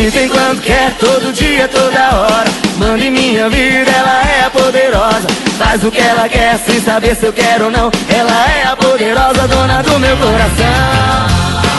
Me tem quando quer, todo dia, toda hora. Manda em minha vida, ela é a poderosa. Faz o que ela quer, sem saber se eu quero ou não. Ela é a poderosa, dona do meu coração.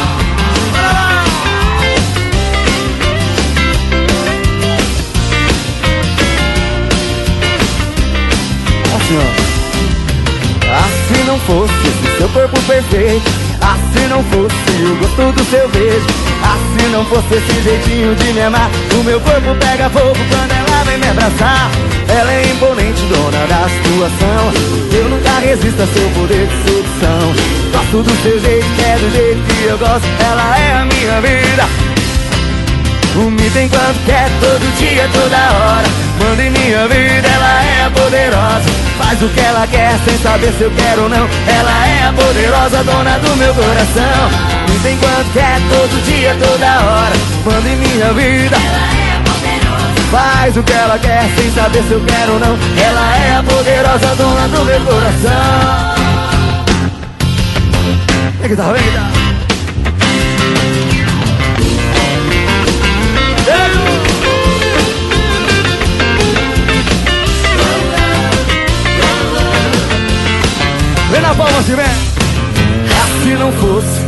Se não fosse esse seu corpo perfeito, se não fosse o gosto do seu beijo, se não fosse esse jeitinho de me amar, o meu corpo pega fogo quando ela vem me abraçar. Ela é imponente, dona da situação. Eu nunca resisto a seu poder de sedução. Gosto do seu jeito, é do jeito que eu gosto. Ela é a minha vida. Me tem quanto quer, todo dia, toda hora. Manda em minha vida, ela é a poderosa. Faz o que ela quer, sem saber se eu quero ou não. Ela é a poderosa, dona do meu coração. Me tem quanto quer, todo dia, toda hora. Manda em minha vida, ela é a poderosa. Faz o que ela quer, sem saber se eu quero ou não. Ela é a poderosa, dona do meu coração. Vem guitarra, vem guitarra. Vem na palma, se vem. Se não fosse,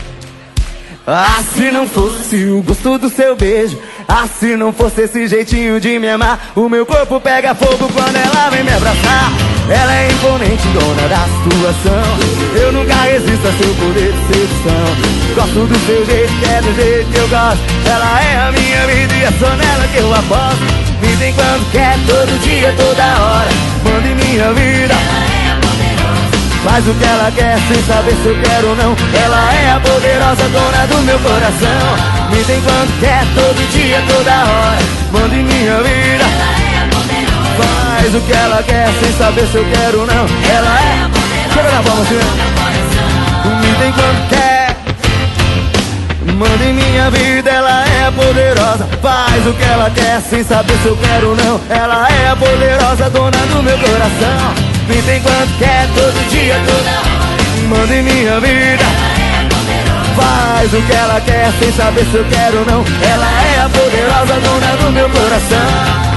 se não fosse o gosto do seu beijo, se não fosse esse jeitinho de me amar, o meu corpo pega fogo quando ela vem me abraçar. Ela é imponente, dona da situação. Eu nunca resisto a seu poder de sedução. Gosto do seu jeito, que é do jeito que eu gosto. Ela é a minha vida e é só nela que eu aposto. Me tem quando quer, todo dia, toda hora. Manda em minha vida, faz o que ela quer, sem saber se eu quero ou não. Ela é a poderosa, dona do meu coração. Me tem quando quer, todo dia, toda hora. Manda em minha vida, faz o que ela quer, sem saber se eu quero ou não. Ela é a poderosa, chega na palma, assim. Me tem quando quer, manda em minha vida, ela é a poderosa. Faz o que ela quer, sem saber se eu quero ou não. Ela é a poderosa, dona do meu coração. Me tem quanto quer, todo dia, toda hora. Manda em minha vida, faz o que ela quer, sem saber se eu quero ou não. Ela é a poderosa, dona do meu coração.